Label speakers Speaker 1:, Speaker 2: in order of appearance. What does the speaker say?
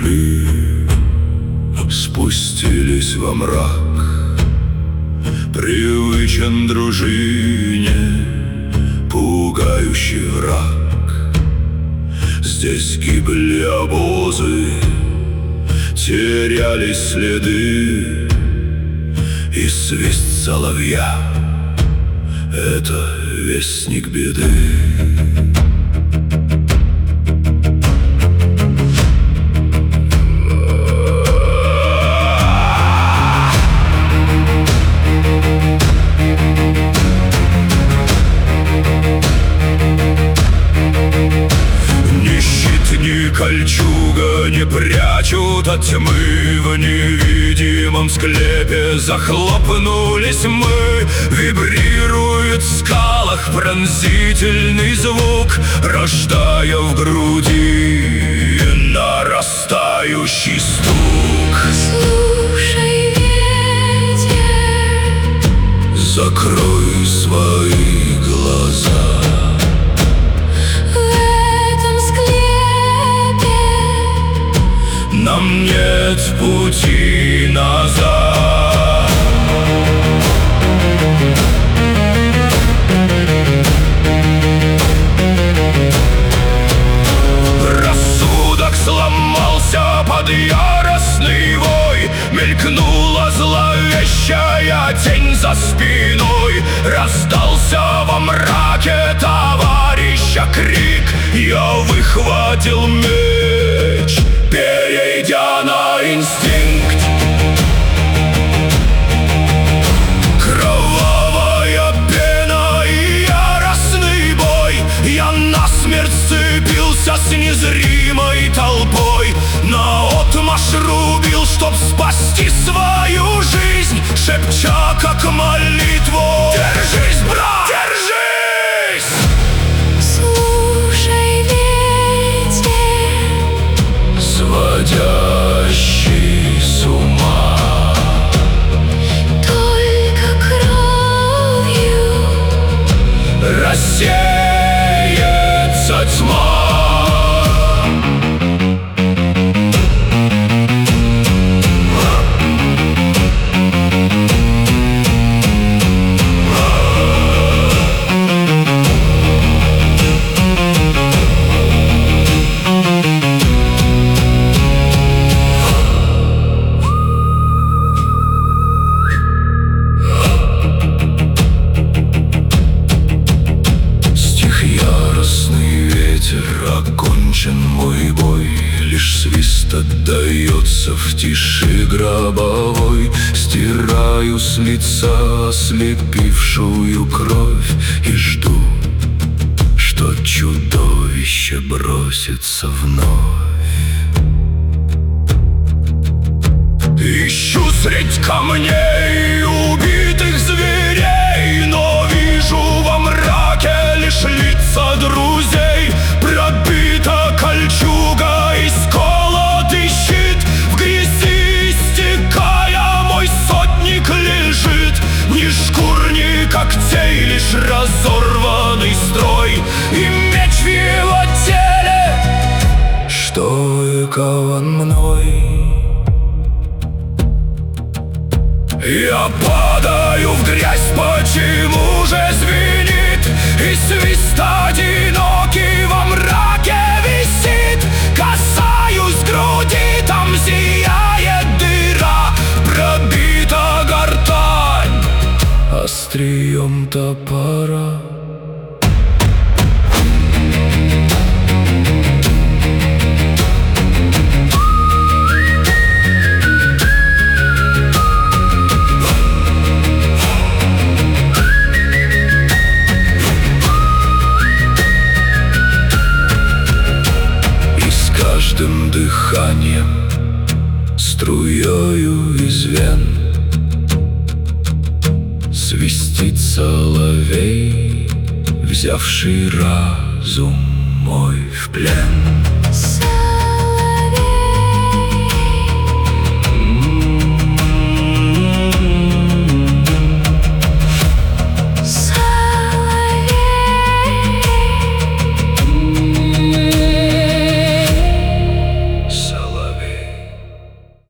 Speaker 1: души спустились во мрак. Привычен дружине пугающий враг. Здесь гибли обозы, терялись следы, и свист соловья — это вестник беды. Ни кольчуга не прячут от тьмы. В невидимом склепе захлопнулись мы. Вибрирует в скалах пронзительный звук, рождая в груди нарастающий стук.
Speaker 2: Слушай, ветер,
Speaker 1: закрой свои глаза. Нам нет пути назад. Рассудок сломался под яростный вой. Мелькнула зловещая тень за спиной. Раздался во мраке товарища крик. Я выхватил меч, перейдя на инстинкт. Кровавая пена и яростный бой. Я насмерть сцепился с незримой толпой. Наотмашь рубил, чтоб спасти свою жизнь, шепча как молитву: держись, брат, держись!
Speaker 2: слушай, ветер,
Speaker 1: сводящий с ума.
Speaker 2: только кровью
Speaker 1: Рассеется тьма. Окончен мой бой, лишь свист отдается в тиши гробовой. Стираю с лица ослепившую кровь и жду, что чудовище бросится вновь. Ищу средь камней убитых зверей, но вижу во мраке лишь лица друзей. Пробита кольчуга и сколотый щит, в грязи истекая мой сотник лежит. Ни шкур, ни когтей, лишь разорванный строй, и меч в его теле, что выкован мной. Я падаю в грязь, почему же звенит, и свист одинокий во мраке висит. Касаюсь груди, там зияет дыра, пробита гортань острием топора. Каждым дыханием, струёю из вен свистит соловей, взявший разум мой в плен.